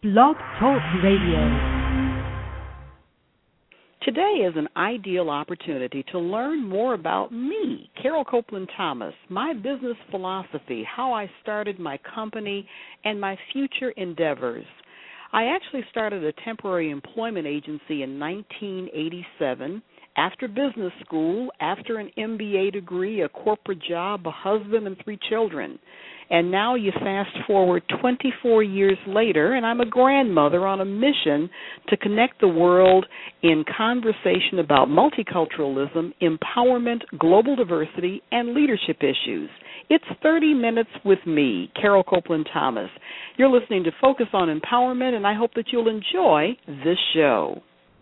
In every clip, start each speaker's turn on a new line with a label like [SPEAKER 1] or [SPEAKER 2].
[SPEAKER 1] Blog Talk Radio.
[SPEAKER 2] Today is an ideal opportunity to learn more about me, Carol Copeland Thomas, my business philosophy, how I started my company, and my future endeavors. I actually started a temporary employment agency in 1987 after business school, after an MBA degree, a corporate job, a husband, and 3 children. And now you fast forward 24 years later, and I'm a grandmother on a mission to connect the world in conversation about multiculturalism, empowerment, global diversity, and leadership issues. It's 30 minutes with me, Carol Copeland Thomas. You're listening to Focus on Empowerment, and I hope that you'll enjoy this show.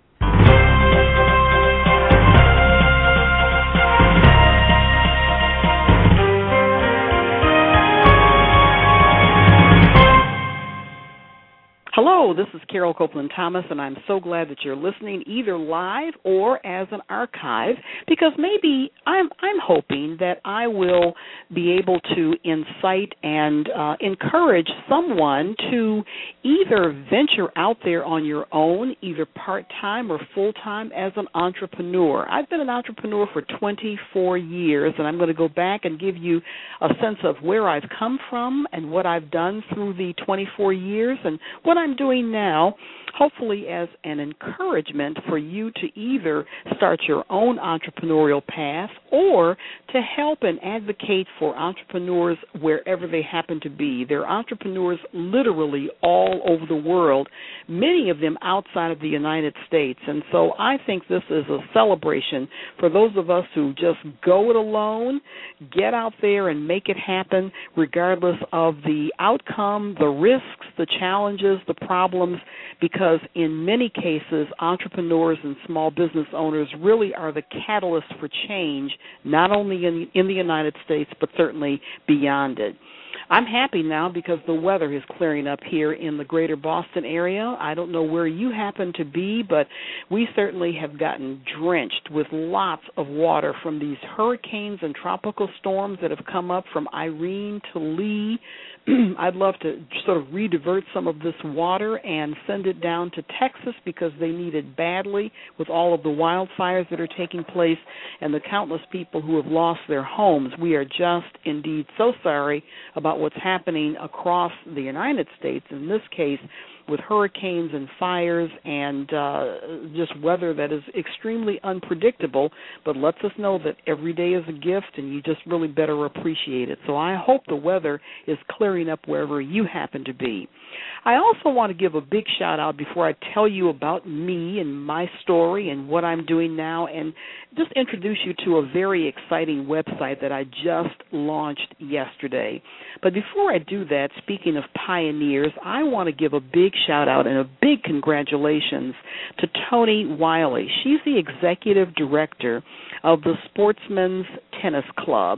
[SPEAKER 2] Hello, this is Carol Copeland Thomas, and I'm so glad that you're listening either live or as an archive, because maybe I'm hoping that I will be able to incite and encourage someone to either venture out there on your own, either part-time or full-time as an entrepreneur. I've been an entrepreneur for 24 years, and I'm going to go back and give you a sense of where I've come from and what I've done through the 24 years and what I'm doing now, hopefully as an encouragement for you to either start your own entrepreneurial path or to help and advocate for entrepreneurs wherever they happen to be. There are entrepreneurs literally all over the world, many of them outside of the United States. And so I think this is a celebration for those of us who just go it alone, get out there and make it happen regardless of the outcome, the risks, the challenges, the problems, because in many cases, entrepreneurs and small business owners really are the catalyst for change, not only in the United States, but certainly beyond it. I'm happy now because the weather is clearing up here in the greater Boston area. I don't know where you happen to be, but we certainly have gotten drenched with lots of water from these hurricanes and tropical storms that have come up from Irene to Lee. I'd love to sort of redivert some of this water and send it down to Texas because they need it badly with all of the wildfires that are taking place and the countless people who have lost their homes. We are just indeed so sorry about what's happening across the United States, in this case with hurricanes and fires and just weather that is extremely unpredictable, but lets us know that every day is a gift and you just really better appreciate it. So I hope the weather is clearing up wherever you happen to be. I also want to give a big shout out before I tell you about me and my story and what I'm doing now, and just introduce you to a very exciting website that I just launched yesterday. But before I do that, speaking of pioneers, I want to give a big shout out and a big congratulations to Toni Wiley. She's the executive director of the Sportsman's Tennis Club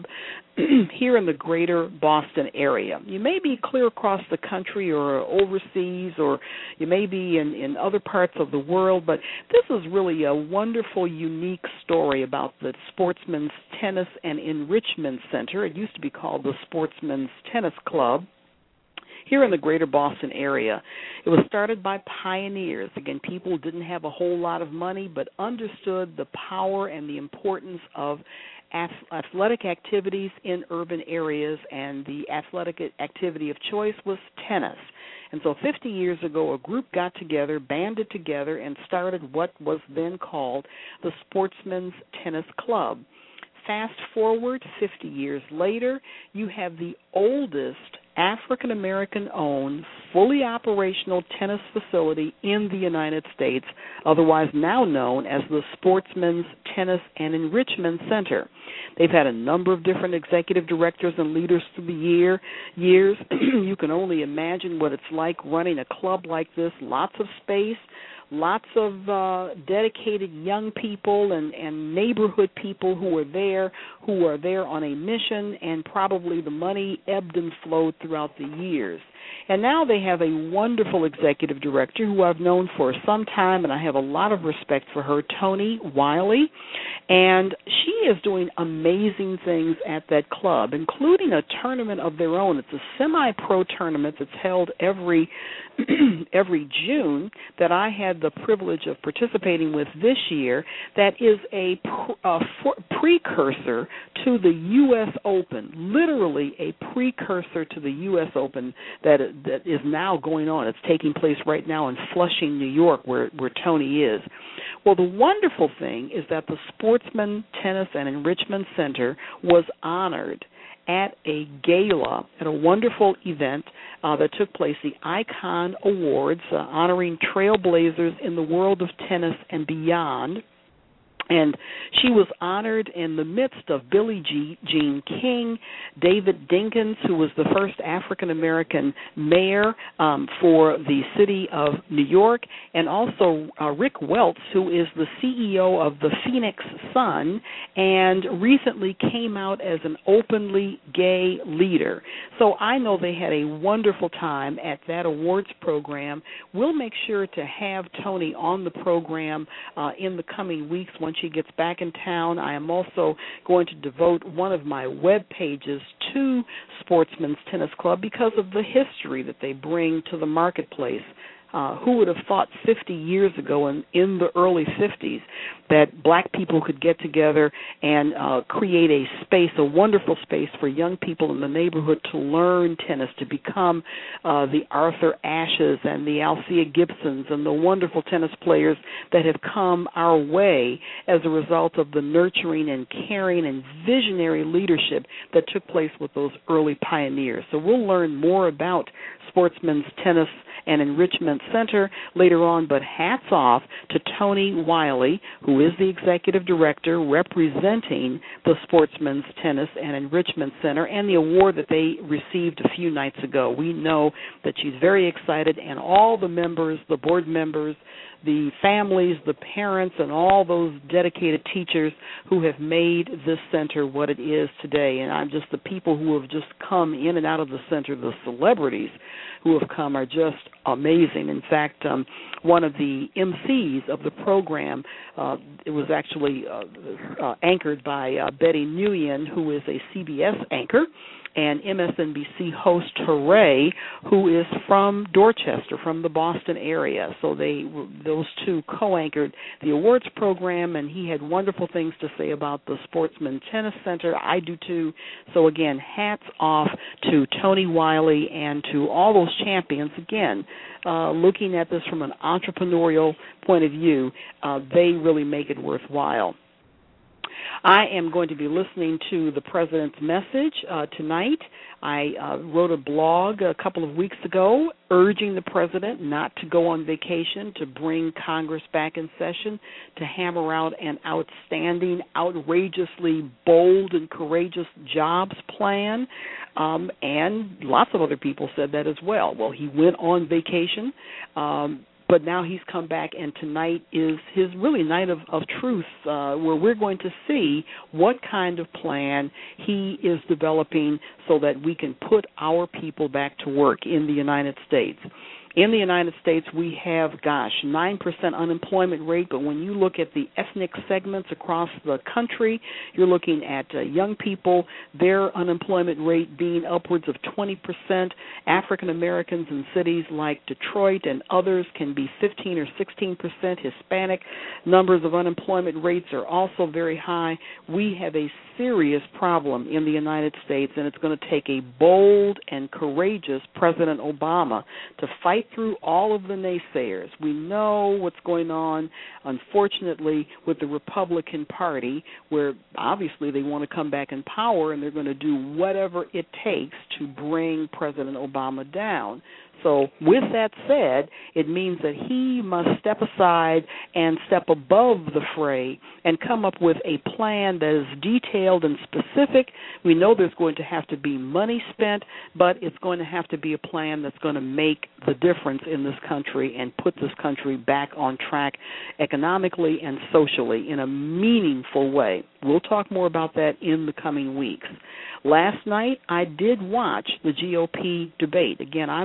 [SPEAKER 2] here in the greater Boston area. You may be clear across the country or overseas, or you may be in other parts of the world, but this is really a wonderful, unique story about the Sportsman's Tennis and Enrichment Center. It used to be called the Sportsman's Tennis Club here in the greater Boston area. It was started by pioneers. Again, people who didn't have a whole lot of money but understood the power and the importance of athletic activities in urban areas, and the athletic activity of choice was tennis. And so 50 years ago, a group got together, banded together, and started what was then called the Sportsman's Tennis Club. Fast forward 50 years later, you have the oldest African-American-owned, fully operational tennis facility in the United States, otherwise now known as the Sportsman's Tennis and Enrichment Center. They've had a number of different executive directors and leaders through the years. You can only imagine what it's like running a club like this, lots of space, lots of dedicated young people and neighborhood people who are there on a mission, and probably the money ebbed and flowed throughout the years. And now they have a wonderful executive director who I've known for some time, and I have a lot of respect for her, Toni Wiley. And she is doing amazing things at that club, including a tournament of their own. It's a semi-pro tournament that's held every June that I had the privilege of participating with this year. That is a precursor to the U.S. Open, literally a precursor to the U.S. Open that is now going on. It's taking place right now in Flushing, New York, where Tony is. Well, the wonderful thing is that the Sportsman Tennis and Enrichment Center was honored at a gala, at a wonderful event that took place, the Icon Awards, honoring trailblazers in the world of tennis and beyond. And she was honored in the midst of Billie Jean King, David Dinkins, who was the first African-American mayor for the city of New York, and also Rick Welts, who is the CEO of the Phoenix Sun and recently came out as an openly gay leader. So I know they had a wonderful time at that awards program. We'll make sure to have Tony on the program in the coming weeks once she gets back in town. I am also going to devote one of my web pages to Sportsman's Tennis Club because of the history that they bring to the marketplace. Who would have thought 50 years ago in the early 50s that black people could get together and create a space, a wonderful space for young people in the neighborhood to learn tennis, to become the Arthur Ashes and the Althea Gibsons and the wonderful tennis players that have come our way as a result of the nurturing and caring and visionary leadership that took place with those early pioneers. So we'll learn more about Sportsman's Tennis and Enrichment Center later on, but hats off to Tony Wiley, who is the executive director representing the Sportsman's Tennis and Enrichment Center, and the award that they received a few nights ago. We know that she's very excited, and all the members, the board members, the families, the parents, and all those dedicated teachers who have made this center what it is today. And I'm just the people who have just come in and out of the center, the celebrities who have come are just amazing. In fact, one of the MCs of the program, it was actually anchored by Betty Nguyen, who is a CBS anchor, and MSNBC host Hooray, who is from Dorchester, from the Boston area. So those two co-anchored the awards program, and he had wonderful things to say about the Sportsman Tennis Center. I do too. So again, hats off to Tony Wiley and to all those champions. Again, looking at this from an entrepreneurial point of view, they really make it worthwhile. I am going to be listening to the President's message tonight. I wrote a blog a couple of weeks ago urging the President not to go on vacation, to bring Congress back in session, to hammer out an outstanding, outrageously bold and courageous jobs plan, and lots of other people said that as well. Well, he went on vacation, but now he's come back, and tonight is his really night of truth, where we're going to see what kind of plan he is developing so that we can put our people back to work in the United States. In the United States, we have, 9% unemployment rate, but when you look at the ethnic segments across the country, you're looking at young people, their unemployment rate being upwards of 20%. African Americans in cities like Detroit and others can be 15 or 16%. Hispanic numbers of unemployment rates are also very high. We have a serious problem in the United States, and it's going to take a bold and courageous President Obama to fight through all of the naysayers. We know what's going on, unfortunately, with the Republican Party, where obviously they want to come back in power, and they're going to do whatever it takes to bring President Obama down. So with that said, it means that he must step aside and step above the fray and come up with a plan that is detailed and specific. We know there's going to have to be money spent, but it's going to have to be a plan that's going to make the difference in this country and put this country back on track economically and socially in a meaningful way. We'll talk more about that in the coming weeks. Last night, I did watch the GOP debate. Again, I'm an entrepreneur.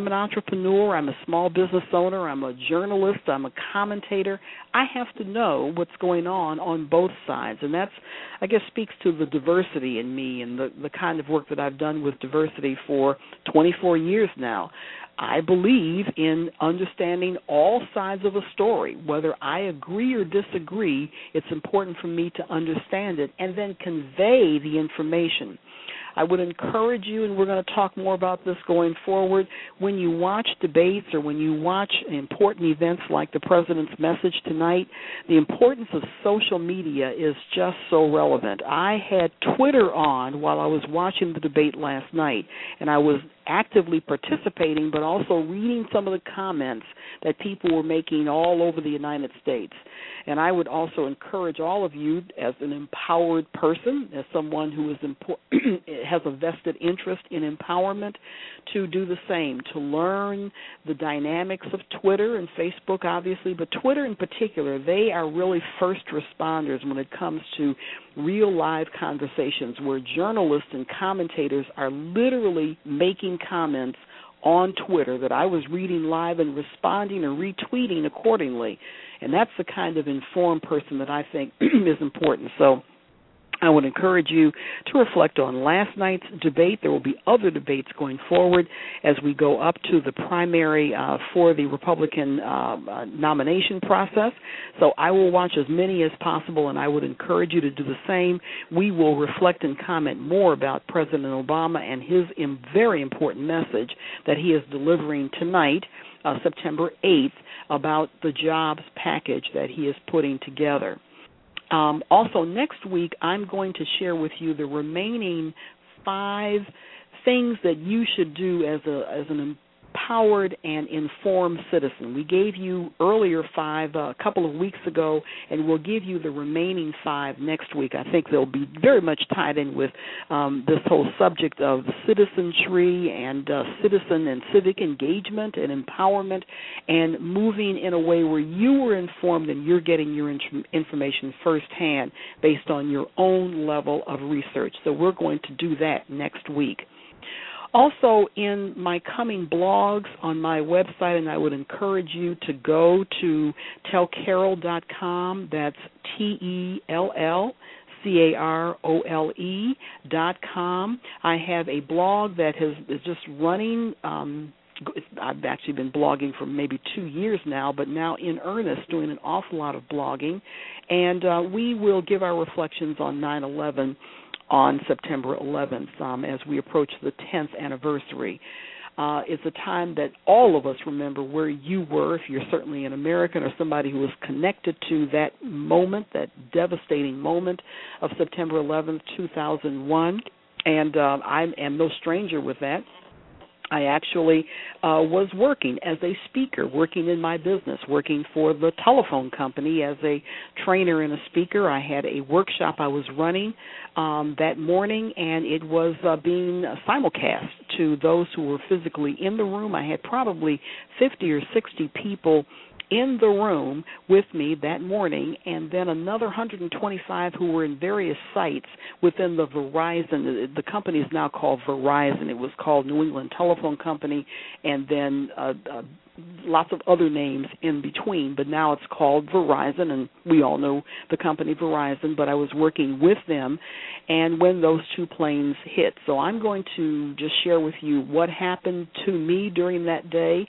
[SPEAKER 2] entrepreneur, I'm a small business owner, I'm a journalist, I'm a commentator. I have to know what's going on both sides. And that's, I guess, speaks to the diversity in me and the kind of work that I've done with diversity for 24 years now. I believe in understanding all sides of a story. Whether I agree or disagree, it's important for me to understand it and then convey the information. I would encourage you, and we're going to talk more about this going forward, when you watch debates or when you watch important events like the President's message tonight, the importance of social media is just so relevant. I had Twitter on while I was watching the debate last night, and I was actively participating but also reading some of the comments that people were making all over the United States. And I would also encourage all of you, as an empowered person, as someone who is has a vested interest in empowerment, to do the same, to learn the dynamics of Twitter and Facebook, obviously, but Twitter in particular. They are really first responders when it comes to real live conversations where journalists and commentators are literally making comments on Twitter that I was reading live and responding or retweeting accordingly. And that's the kind of informed person that I think is important. So I would encourage you to reflect on last night's debate. There will be other debates going forward as we go up to the primary for the Republican nomination process. So I will watch as many as possible, and I would encourage you to do the same. We will reflect and comment more about President Obama and his very important message that he is delivering tonight, September 8th, about the jobs package that he is putting together. Also, next week, I'm going to share with you the remaining 5 things that you should do as an empowered and informed citizen. We gave you earlier 5 a couple of weeks ago, and we'll give you the remaining 5 next week. I think they'll be very much tied in with this whole subject of citizenry and citizen and civic engagement and empowerment, and moving in a way where you were informed and you're getting your information firsthand based on your own level of research. So we're going to do that next week. Also, in my coming blogs on my website, and I would encourage you to go to tellcarole.com, that's TELLCAROLE.com. I have a blog that is just running. I've actually been blogging for maybe 2 years now, but now in earnest doing an awful lot of blogging. And we will give our reflections on 9/11 on September 11th as we approach the 10th anniversary. It's a time that all of us remember where you were, if you're certainly an American or somebody who was connected to that moment, that devastating moment of September 11th, 2001. And I am no stranger with that. I actually was working as a speaker, working in my business, working for the telephone company as a trainer and a speaker. I had a workshop I was running that morning, and it was being simulcast to those who were physically in the room. I had probably 50 or 60 people in the room with me that morning, and then another 125 who were in various sites within the Verizon. The company is now called Verizon. It was called New England Telephone Company, and then lots of other names in between, but now it's called Verizon, and we all know the company Verizon, but I was working with them, and when those 2 planes hit. So I'm going to just share with you what happened to me during that day,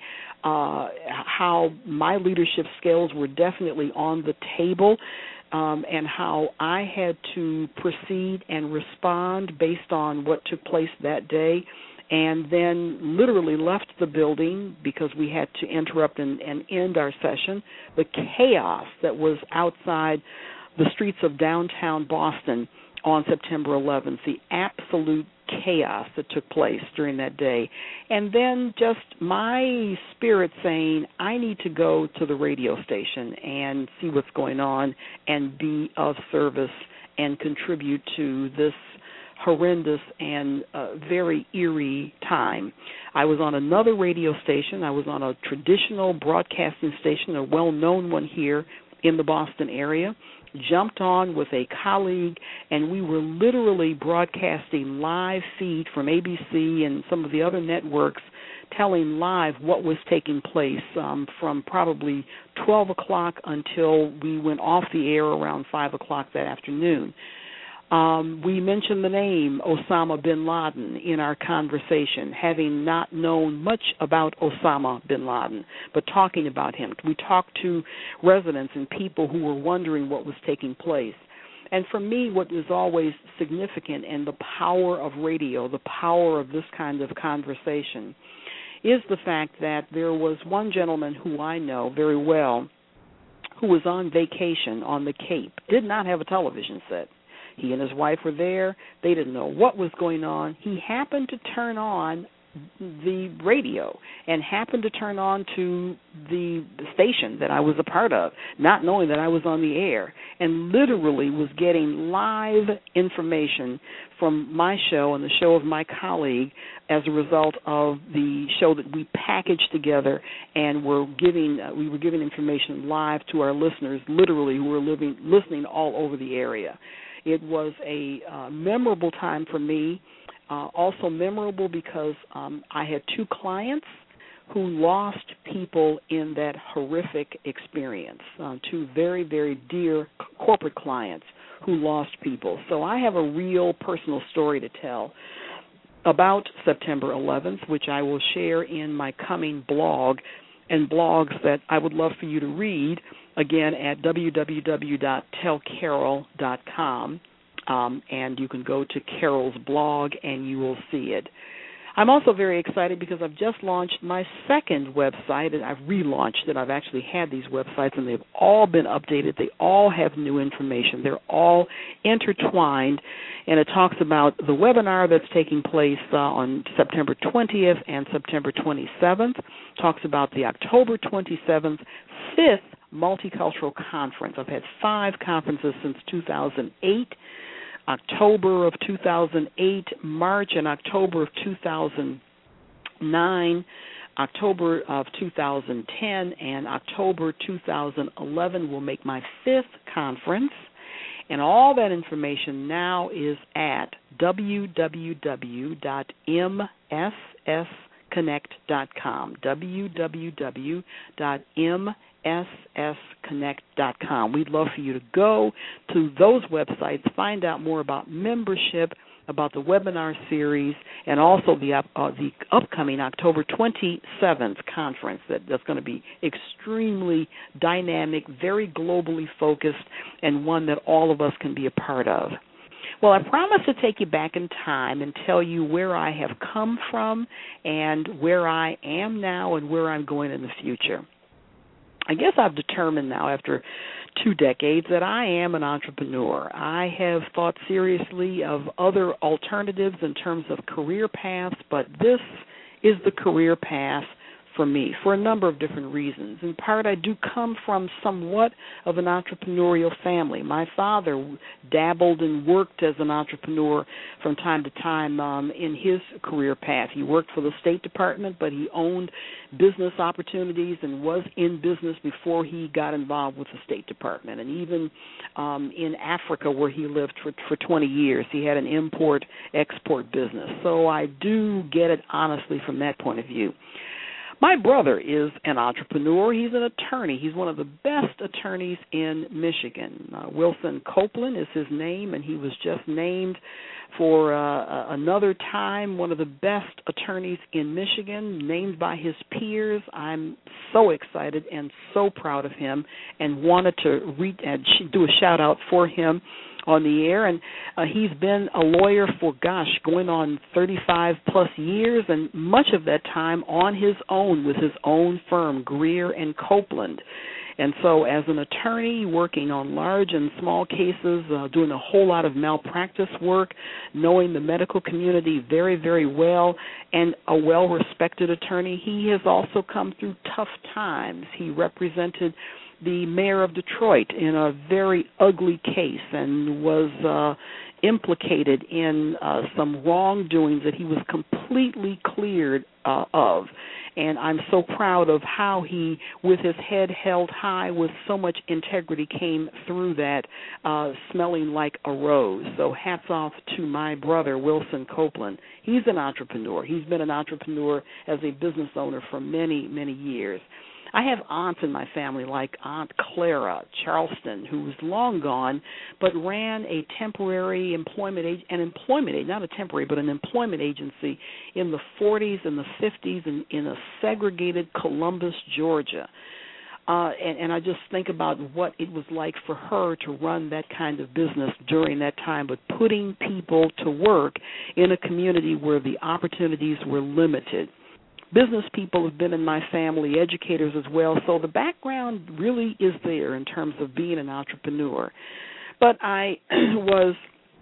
[SPEAKER 2] how my leadership skills were definitely on the table, and how I had to proceed and respond based on what took place that day, and then literally left the building because we had to interrupt and end our session. The chaos that was outside the streets of downtown Boston on September 11th, the absolute chaos that took place during that day. And then just my spirit saying, I need to go to the radio station and see what's going on and be of service and contribute to this horrendous and very eerie time. I was on another radio station. I was on a traditional broadcasting station, a well-known one here in the Boston area, jumped on with a colleague, and we were literally broadcasting live feed from ABC and some of the other networks telling live what was taking place from probably 12 o'clock until we went off the air around 5 o'clock that afternoon. We mentioned the name Osama bin Laden in our conversation, having not known much about Osama bin Laden, but talking about him. We talked to residents and people who were wondering what was taking place. And for me, what is always significant and the power of radio, the power of this kind of conversation, is the fact that there was one gentleman who I know very well who was on vacation on the Cape, did not have a television set. He and his wife were there. They didn't know what was going on. He happened to turn on the radio and happened to turn on to the station that I was a part of, not knowing that I was on the air, and literally was getting live information from my show and the show of my colleague as a result of the show that we packaged together, and we were giving information live to our listeners, literally, who were listening all over the area. It was a memorable time for me, also memorable because I had two clients who lost people in that horrific experience, two very, very dear corporate clients who lost people. So I have a real personal story to tell about September 11th, which I will share in my coming blog and blogs that I would love for you to read, again, at www.tellcarol.com, and you can go to Carol's blog and you will see it. I'm also very excited because I've just launched my second website, and I've relaunched it. I've actually had these websites, and they've all been updated. They all have new information. They're all intertwined, and it talks about the webinar that's taking place on September 20th and September 27th. Talks about the October 27th, 5th Multicultural Conference. I've had 5 conferences since 2008. October of 2008, March and October of 2009, October of 2010, and October 2011 will make my 5th conference. And all that information now is at www.mssconnect.com, www.mssconnect.com. We'd love for you to go to those websites, find out more about membership, about the webinar series, and also the upcoming October 27th conference that's going to be extremely dynamic, very globally focused, and one that all of us can be a part of. Well, I promise to take you back in time and tell you where I have come from and where I am now and where I'm going in the future. I guess I've determined now after 2 decades that I am an entrepreneur. I have thought seriously of other alternatives in terms of career paths, but this is the career path for me for a number of different reasons. In part, I do come from somewhat of an entrepreneurial family. My father dabbled and worked as an entrepreneur from time to time in his career path. He worked for the State Department, but he owned business opportunities and was in business before he got involved with the State Department. And even in Africa, where he lived for 20 years, he had an import-export business. So I do get it honestly from that point of view. My brother is an entrepreneur. He's an attorney. He's one of the best attorneys in Michigan. Wilson Copeland is his name, and he was just named for another time one of the best attorneys in Michigan, named by his peers. I'm so excited and so proud of him and wanted to do a shout-out for him on the air, and he's been a lawyer for, going on 35-plus years, and much of that time on his own with his own firm, Greer and Copeland. And so as an attorney working on large and small cases, doing a whole lot of malpractice work, knowing the medical community very, very well, and a well-respected attorney, he has also come through tough times. He represented the mayor of Detroit in a very ugly case and was implicated in some wrongdoings that he was completely cleared of. And I'm so proud of how he, with his head held high, with so much integrity, came through that smelling like a rose. So hats off to my brother, Wilson Copeland. He's an entrepreneur. He's been an entrepreneur as a business owner for many, many years. I have aunts in my family like Aunt Clara Charleston, who was long gone, but ran a temporary employment not a temporary, but an employment agency in the 40s and the 50s in a segregated Columbus, Georgia. And I just think about what it was like for her to run that kind of business during that time, but putting people to work in a community where the opportunities were limited. Business people have been in my family, educators as well, so the background really is there in terms of being an entrepreneur. But I was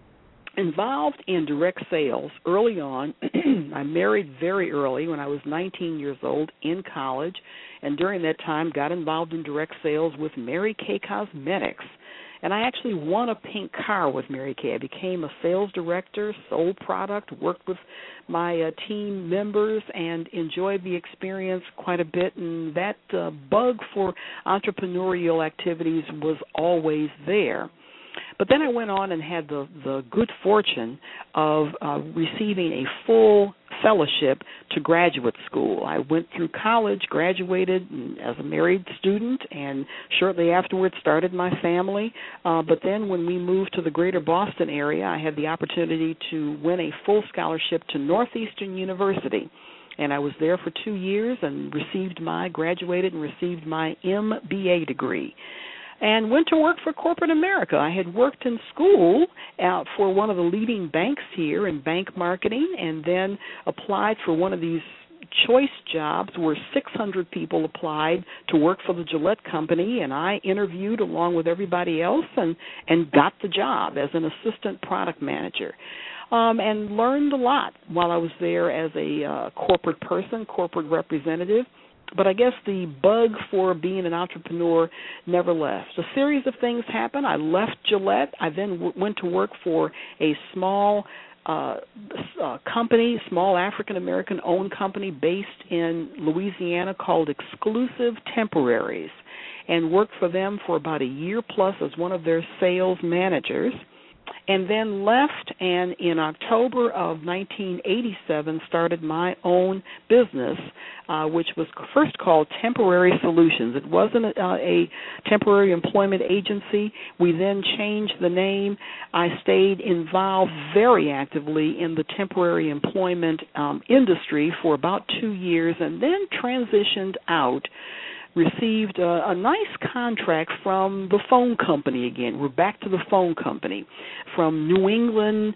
[SPEAKER 2] involved in direct sales early on. I married very early when I was 19 years old in college, and during that time got involved in direct sales with Mary Kay Cosmetics. And I actually won a pink car with Mary Kay. I became a sales director, sold product, worked with my team members, and enjoyed the experience quite a bit. And that bug for entrepreneurial activities was always there. But then I went on and had the good fortune of receiving a full fellowship to graduate school. I went through college, graduated as a married student, and shortly afterwards started my family. But then when we moved to the greater Boston area, I had the opportunity to win a full scholarship to Northeastern University. And I was there for 2 years and graduated and received my MBA degree. And went to work for corporate America. I had worked in school for one of the leading banks here in bank marketing, and then applied for one of these choice jobs where 600 people applied to work for the Gillette Company, and I interviewed along with everybody else and got the job as an assistant product manager. And learned a lot while I was there as a corporate person, corporate representative. But I guess the bug for being an entrepreneur never left. A series of things happened. I left Gillette. I then went to work for a small company, small African-American-owned company based in Louisiana called Exclusive Temporaries, and worked for them for about a year plus as one of their sales managers. And then left, and in October of 1987 started my own business, which was first called Temporary Solutions. It wasn't a temporary employment agency. We then changed the name. I stayed involved very actively in the temporary employment industry for about 2 years, and then transitioned out. Received a nice contract from the phone company again. We're back to the phone company from New England,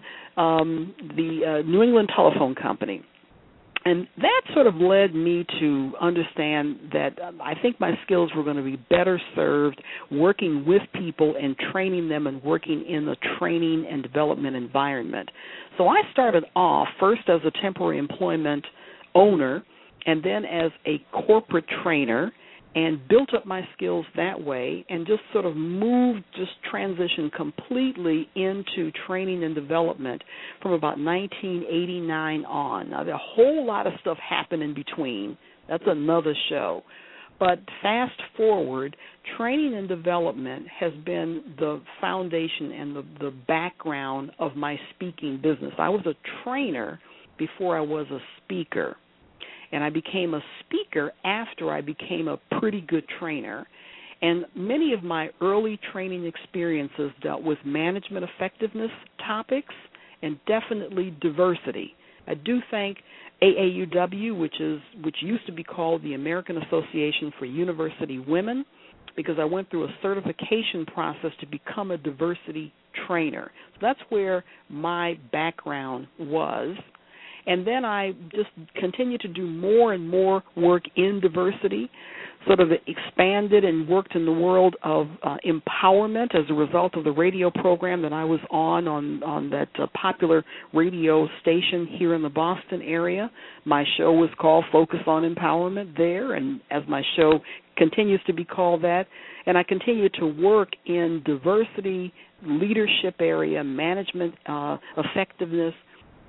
[SPEAKER 2] the New England Telephone Company. And that sort of led me to understand that I think my skills were going to be better served working with people and training them and working in the training and development environment. So I started off first as a temporary employment owner and then as a corporate trainer, and built up my skills that way, and just sort of transitioned completely into training and development from about 1989 on. Now, a whole lot of stuff happened in between. That's another show. But fast forward, training and development has been the foundation and the background of my speaking business. I was a trainer before I was a speaker. And I became a speaker after I became a pretty good trainer. And many of my early training experiences dealt with management effectiveness topics and definitely diversity. I do thank AAUW, which used to be called the American Association for University Women, because I went through a certification process to become a diversity trainer. So that's where my background was. And then I just continued to do more and more work in diversity, sort of expanded and worked in the world of empowerment as a result of the radio program that I was on that popular radio station here in the Boston area. My show was called Focus on Empowerment there, and as my show continues to be called that, and I continue to work in diversity, leadership area, management effectiveness,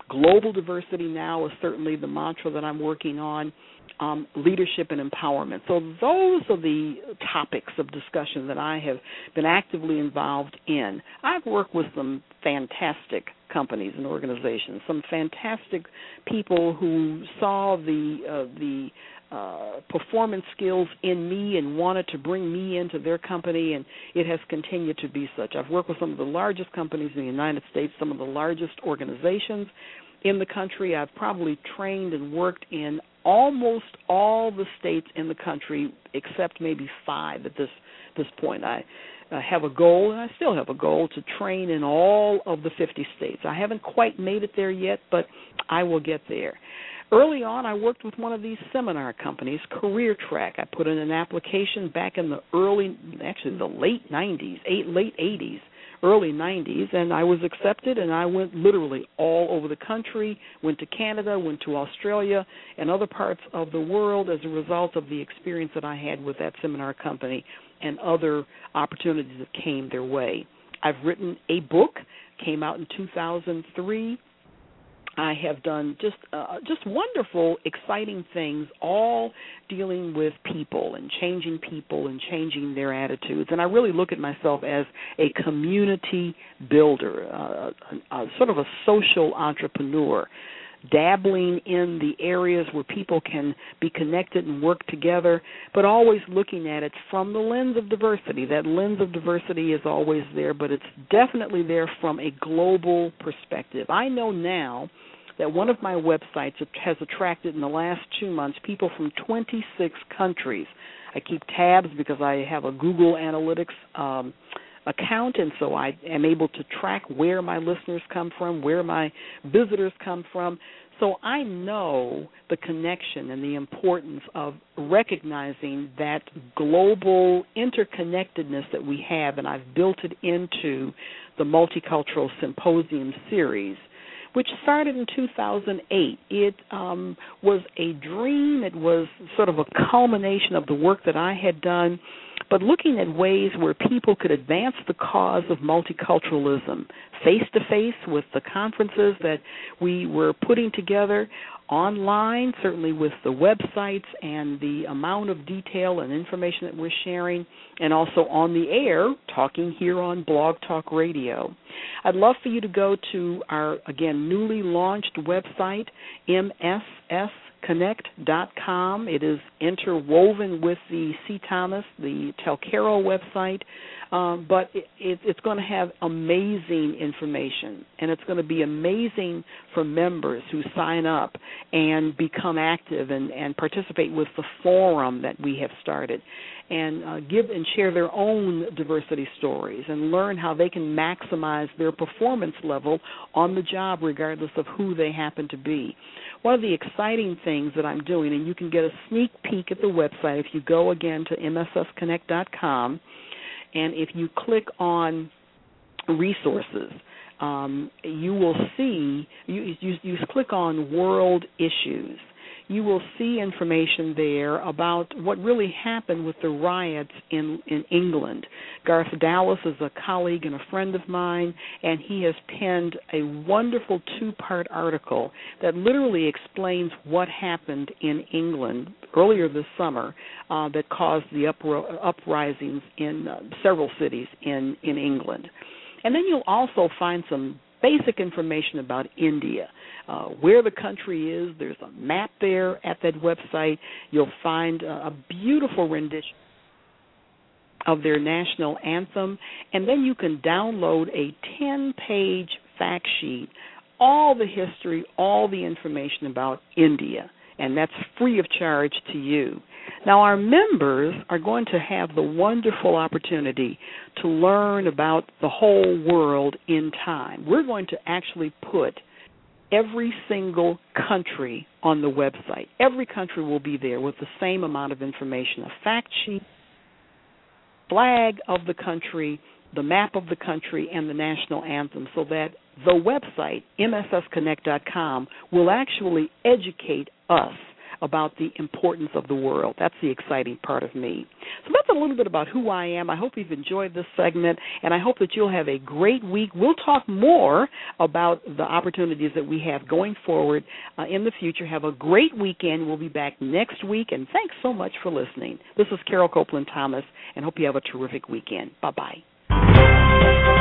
[SPEAKER 2] Global diversity now is certainly the mantra that I'm working on. Leadership and empowerment. So those are the topics of discussion that I have been actively involved in. I've worked with some fantastic companies and organizations, some fantastic people who saw the performance skills in me and wanted to bring me into their company, and it has continued to be such. I've worked with some of the largest companies in the United States, some of the largest organizations in the country. I've probably trained and worked in almost all the states in the country except maybe 5 at this point. I have a goal, and I still have a goal, to train in all of the 50 states. I haven't quite made it there yet, but I will get there. Early on, I worked with one of these seminar companies, Career Track. I put in an application back in the late 90s, late 80s, early 90s, and I was accepted, and I went literally all over the country, went to Canada, went to Australia, and other parts of the world as a result of the experience that I had with that seminar company and other opportunities that came their way. I've written a book, came out in 2003. I have done just wonderful, exciting things, all dealing with people and changing their attitudes. And I really look at myself as a community builder, sort of a social entrepreneur, dabbling in the areas where people can be connected and work together, but always looking at it from the lens of diversity. That lens of diversity is always there, but it's definitely there from a global perspective. I know now that one of my websites has attracted in the last 2 months people from 26 countries. I keep tabs because I have a Google Analytics account, and so I am able to track where my listeners come from, where my visitors come from. So I know the connection and the importance of recognizing that global interconnectedness that we have, and I've built it into the Multicultural Symposium series, which started in 2008. It was a dream. It was sort of a culmination of the work that I had done, but looking at ways where people could advance the cause of multiculturalism face-to-face with the conferences that we were putting together, online, certainly with the websites and the amount of detail and information that we're sharing, and also on the air, talking here on Blog Talk Radio. I'd love for you to go to our, again, newly launched website, mssconnect.com. It is interwoven with the C. Thomas, the Telcaro website, but it's going to have amazing information, and it's going to be amazing for members who sign up and become active and participate with the forum that we have started, and give and share their own diversity stories and learn how they can maximize their performance level on the job regardless of who they happen to be. One of the exciting things that I'm doing, and you can get a sneak peek at the website if you go again to mssconnect.com, and if you click on resources, you will see, you click on world issues. You will see information there about what really happened with the riots in England. Garth Dallas is a colleague and a friend of mine, and he has penned a wonderful 2-part article that literally explains what happened in England earlier this summer that caused the uprisings in several cities in England. And then you'll also find some basic information about India, where the country is. There's a map there at that website. You'll find a beautiful rendition of their national anthem, and then you can download a 10-page fact sheet, all the history, all the information about India, and that's free of charge to you. Now, our members are going to have the wonderful opportunity to learn about the whole world in time. We're going to actually put every single country on the website. Every country will be there with the same amount of information, a fact sheet, flag of the country, the map of the country, and the national anthem, so that the website, mssconnect.com, will actually educate us about the importance of the world. That's the exciting part of me. So that's a little bit about who I am. I hope you've enjoyed this segment, and I hope that you'll have a great week. We'll talk more about the opportunities that we have going forward in the future. Have a great weekend. We'll be back next week, and thanks so much for listening. This is Carol Copeland Thomas, and hope you have a terrific weekend. Bye-bye.